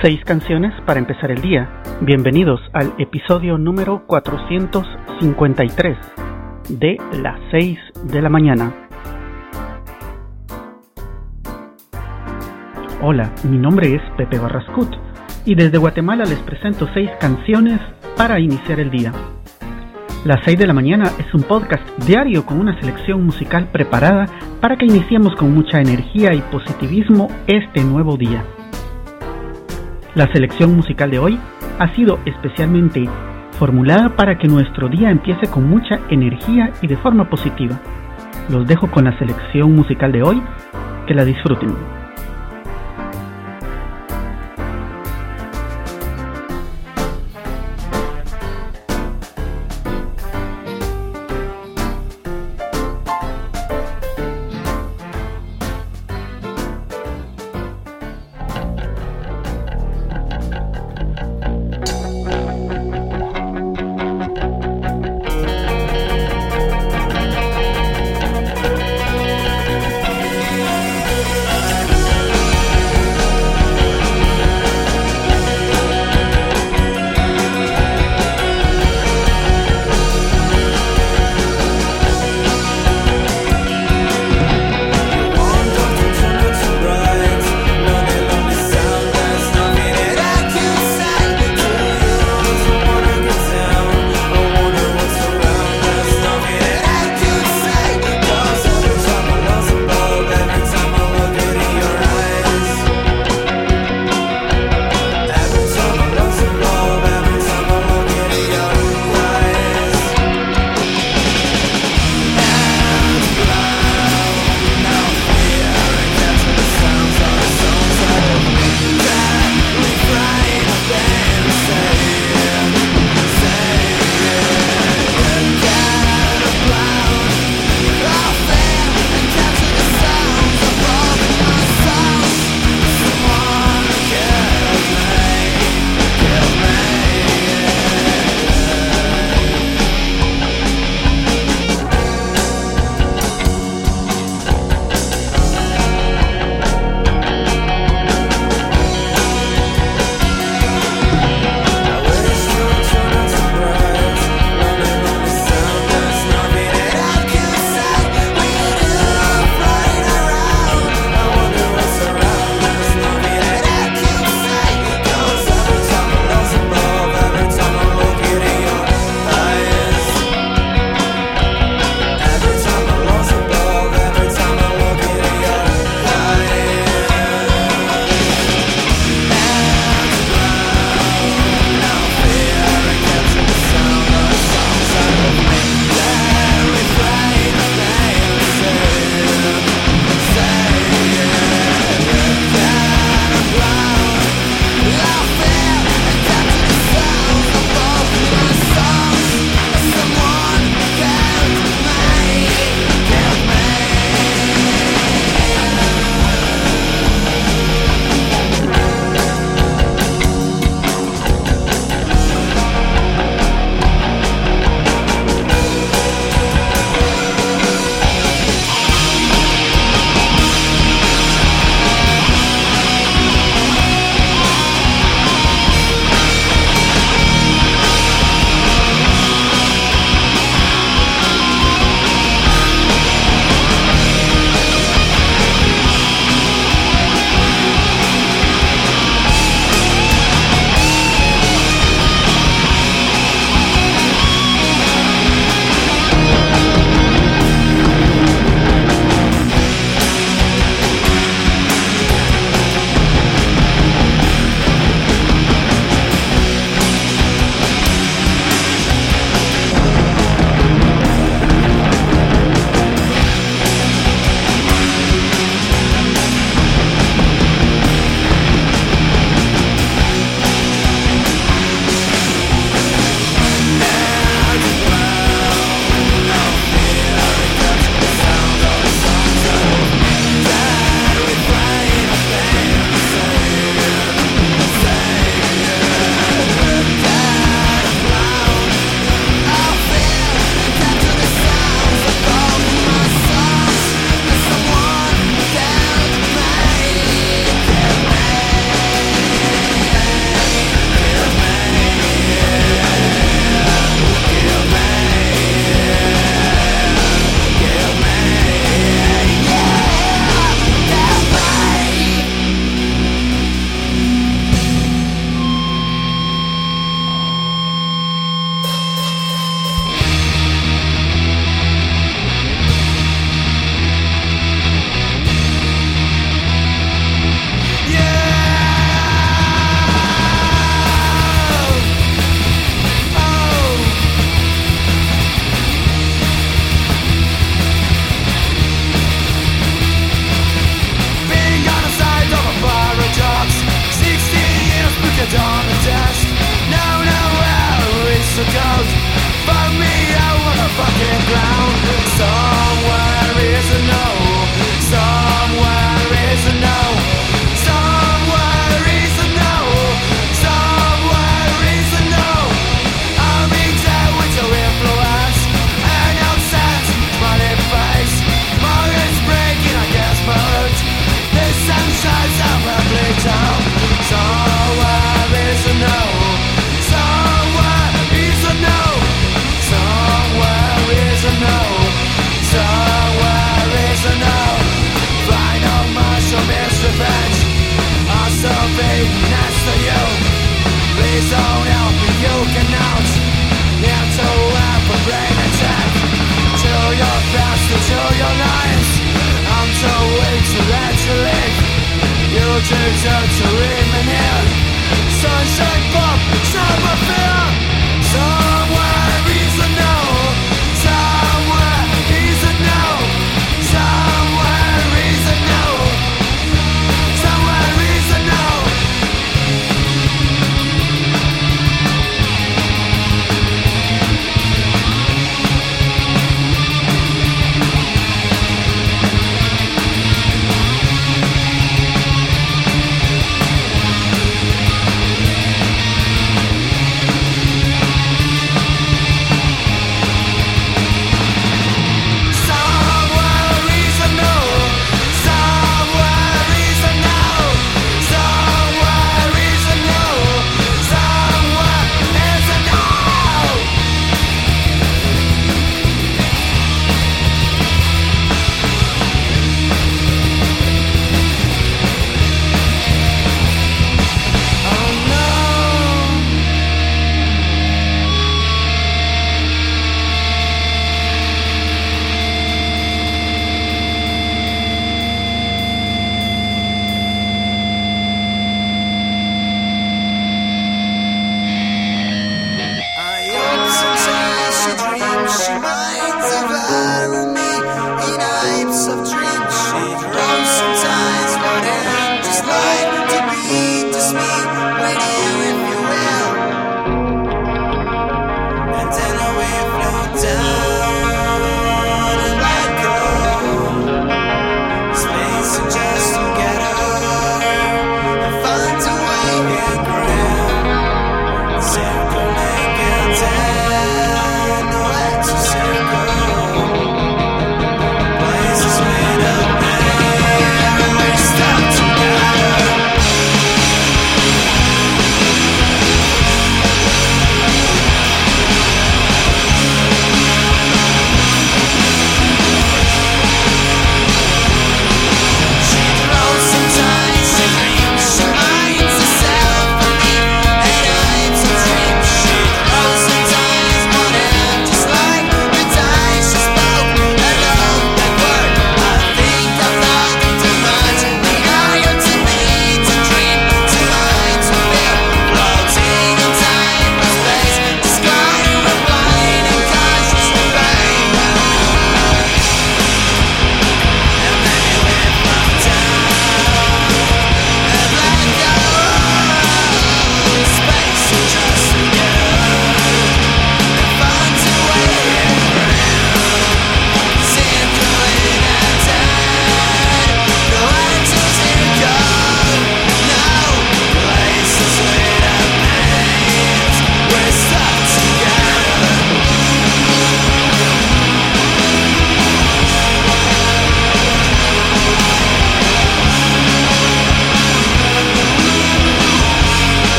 6 canciones para empezar el día. Bienvenidos al episodio número 453 de las 6 de la mañana. Hola, mi nombre es Pepe Barrascut y desde Guatemala les presento 6 canciones para iniciar el día. Las 6 de la mañana es un podcast diario con una selección musical preparada para que iniciemos con mucha energía y positivismo este nuevo día. La selección musical de hoy ha sido especialmente formulada para que nuestro día empiece con mucha energía y de forma positiva. Los dejo con la selección musical de hoy, que la disfruten.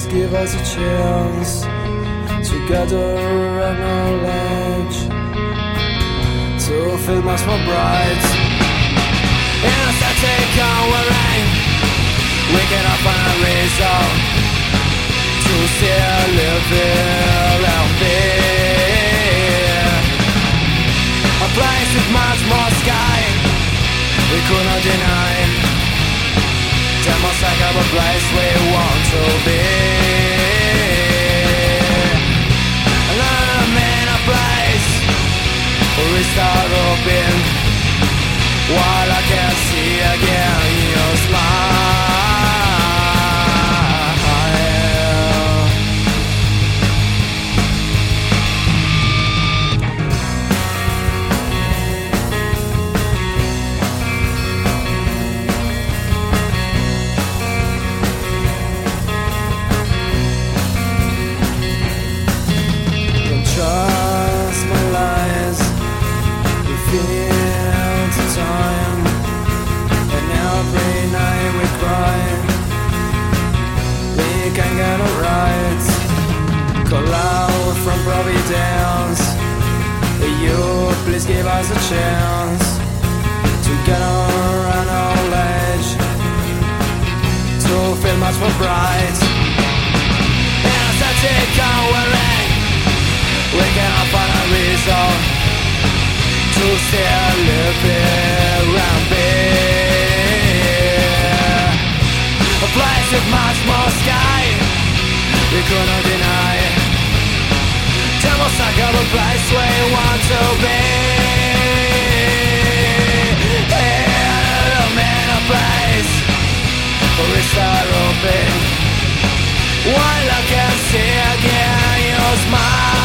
please give us a chance to gather our knowledge, to feel much more bright in a static covering. We cannot find a reason to still live around there. A place with much more sky we could not deny. Tell us like of a place we want to be. Another man, a place where we start open. While I can see again your smile. Don't trust my lies. We feel the time, and every night we cry. We can get it right. Call out from Providence. Will you please give us a chance to get our knowledge, to feel much more bright. In a static covering, we cannot find a reason to still live around here. A place with much more sky we could not deny. Tell us like of a place we want to be. I'm in a place where we start open. While I can see again your smile.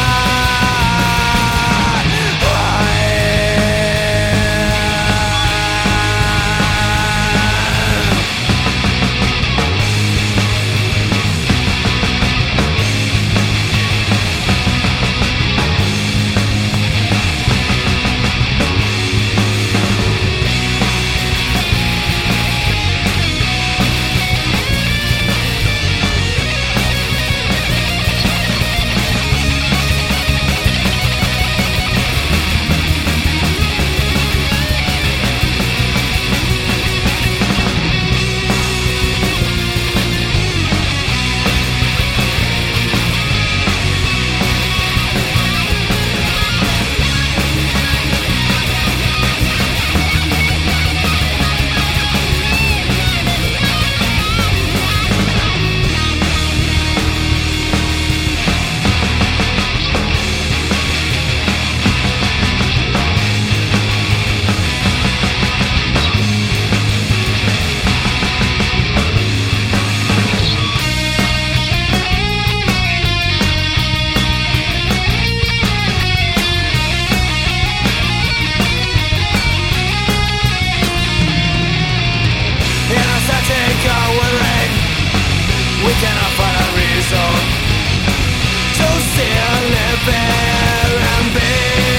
We cannot find a reason to still live there and be.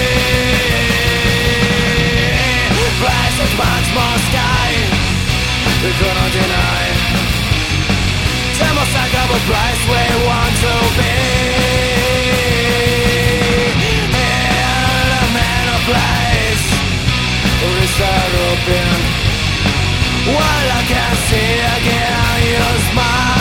Place with much more sky we could not deny. Tell us like of a place we want to be. In a place where we start open. While I can see again your smile.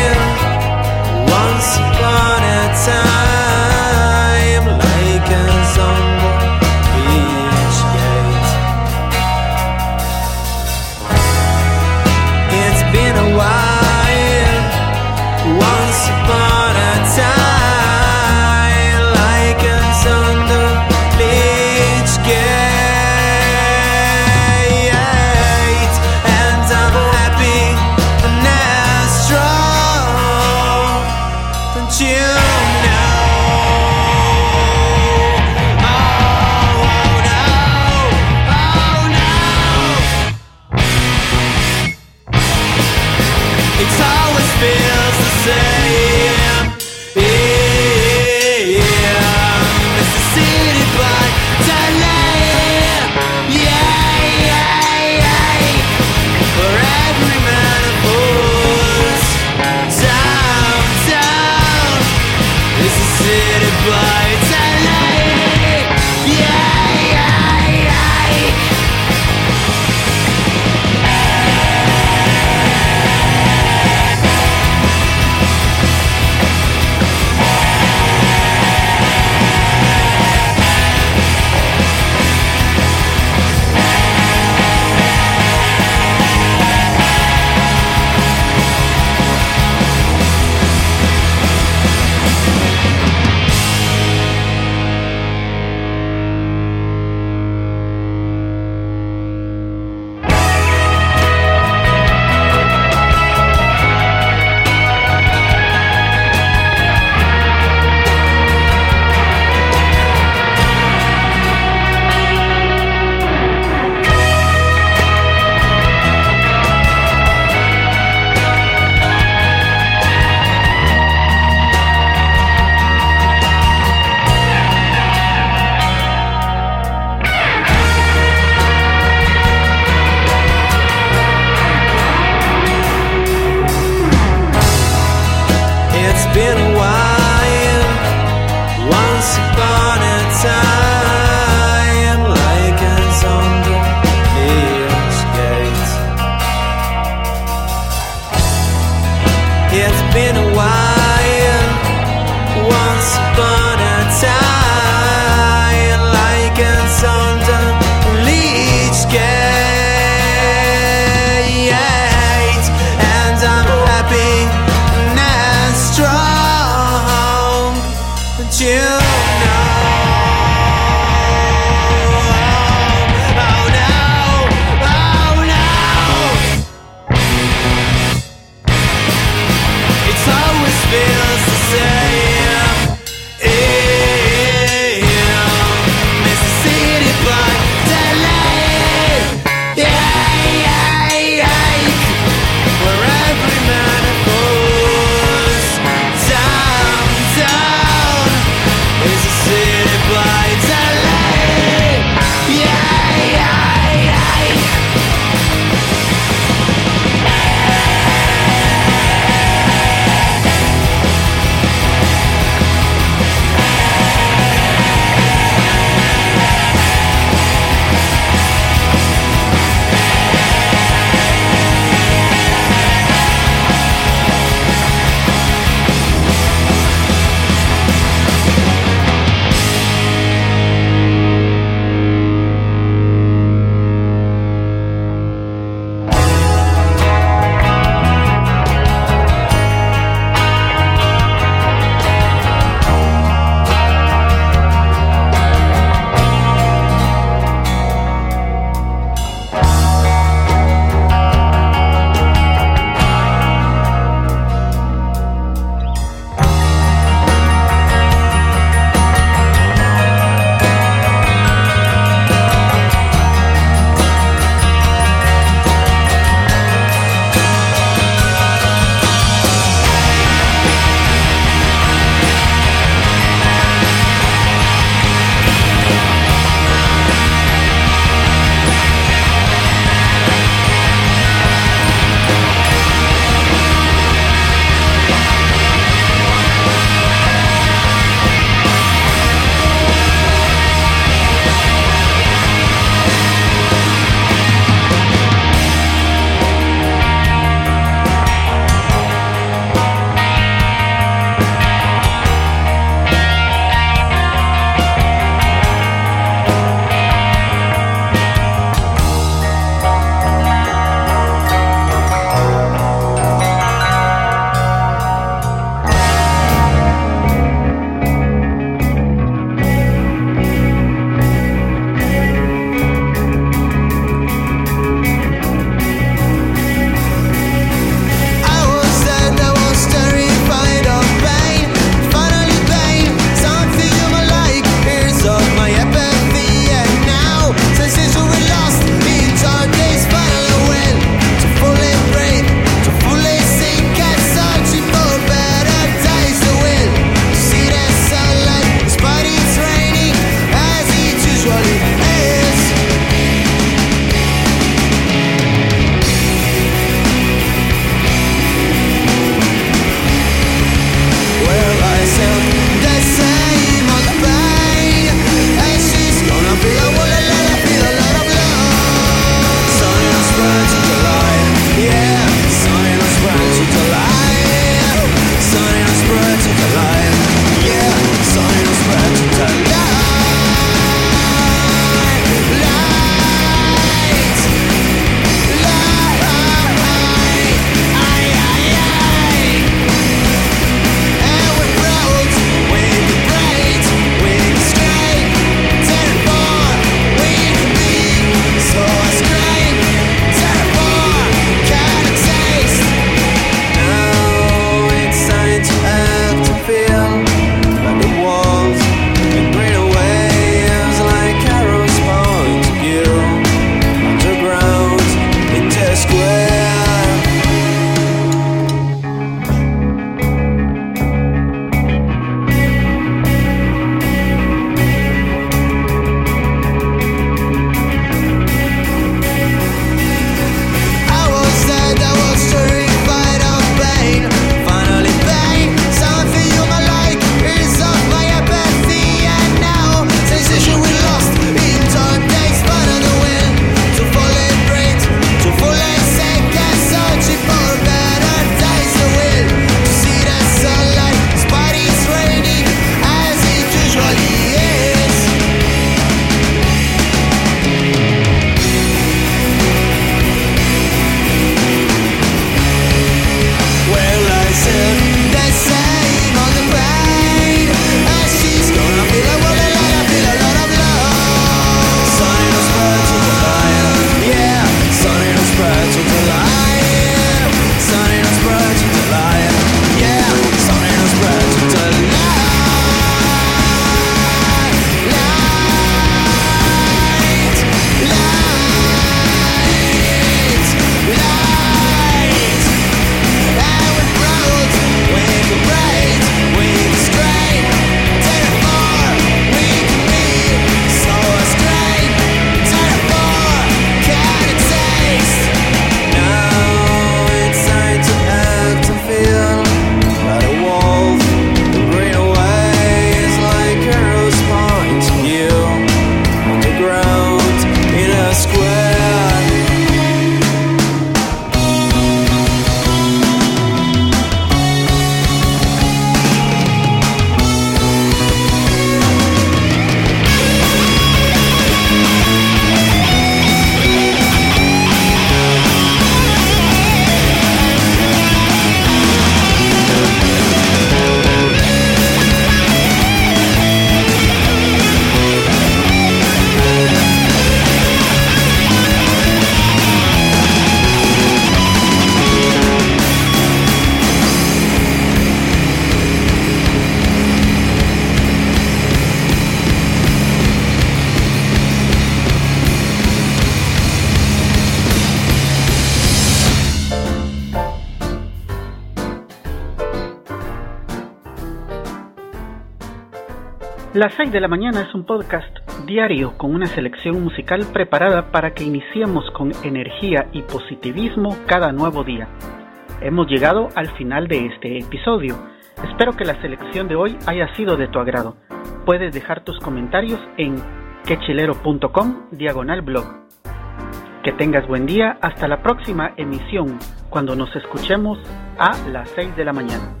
Las 6 de la mañana es un podcast diario con una selección musical preparada para que iniciemos con energía y positivismo cada nuevo día. Hemos llegado al final de este episodio. Espero que la selección de hoy haya sido de tu agrado. Puedes dejar tus comentarios en quechilero.com/blog. Que tengas buen día, hasta la próxima emisión, cuando nos escuchemos a las 6 de la mañana.